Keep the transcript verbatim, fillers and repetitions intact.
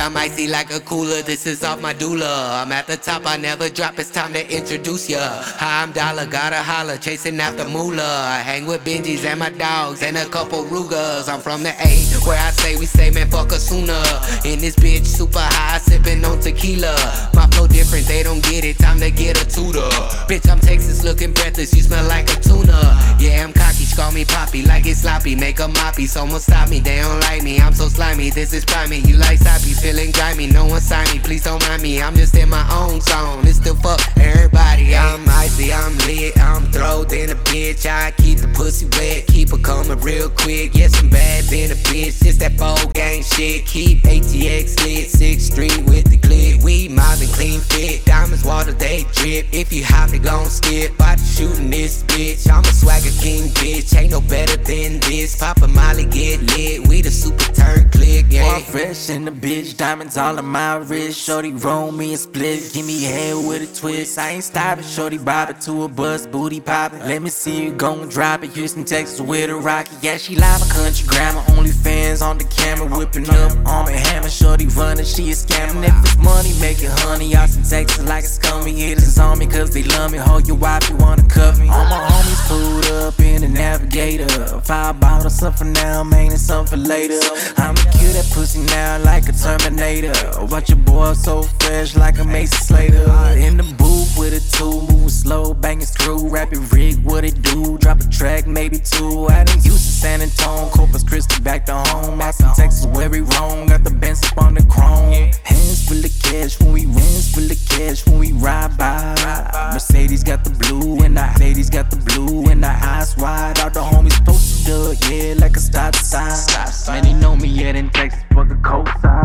I'm icy like a cooler. This is off my doula. I'm at the top, I never drop. It's time to introduce ya. Hi, I'm Dollar, gotta holler, chasing after moolah. I hang with Benjis and my dogs and a couple Rugas. I'm from the A, where I say we say man fuck a sooner. In this bitch super high, sipping on tequila. My flow different, they don't get it. Time to get a tutor. Bitch, I'm Texas looking breathless. You smell like a tuna. Yeah, I'm cocky, call me Poppy like it's sloppy. Make a moppy, someone stop me. They don't like me, I'm so slimy. This is primey. You like soppy, feeling grimy. No one sign me, please don't mind me. I'm just in my own zone. It's still fuck everybody. I'm icy, I'm lit, I'm throwed in a bitch. I keep the pussy wet, keep her coming real quick. Yes, I'm bad in a bitch. It's that bowl gang shit. Keep A T X lit, sixth Street with the click. We mobbing clean fit, diamonds water they drip. If you hop it, gon' skip. Body shooting this bitch. I'm a swagger king bitch, ain't no better than this. Pop a Molly, get lit. We the super turn click, yeah. All fresh in the bitch, diamonds all on my wrist. Shorty roll me a split, give me head with a twist. I ain't stopping, shorty bob it to a bus, booty poppin'. Let me see you gon' drop it. Houston, Texas with a rocket. Yeah, she live a country grammar. Only fans on the camera, whipping up arm and hammer. Shorty running, she is scamming. If it's money, make it honey. Austin, Texas like a scummy. Hitters on me cause they love me. Hold your wife, you wanna cuff me. All my homies pulled up in the Navigator. Five bottles, some for now, man, and some for later. I'ma kill that pussy now like a Terminator. Watch your boy so fresh like a Mason Slater. In the booth with a two, moving slow, banging screw. Rapping rig, what it do? Drop a track, maybe two. I done Houston, San Antonio, Corpus Christi, back to home. Austin, Texas, where we roam. Got the Benz up on the chrome. Hands full of cash when we hands full of cash when we ride by. Mercedes got the blue and the ladies got the blue and the eyes wide. All the homies posted up, yeah, like a stop sign. Man, they know me, yeah, in Texas, fuck a coast side.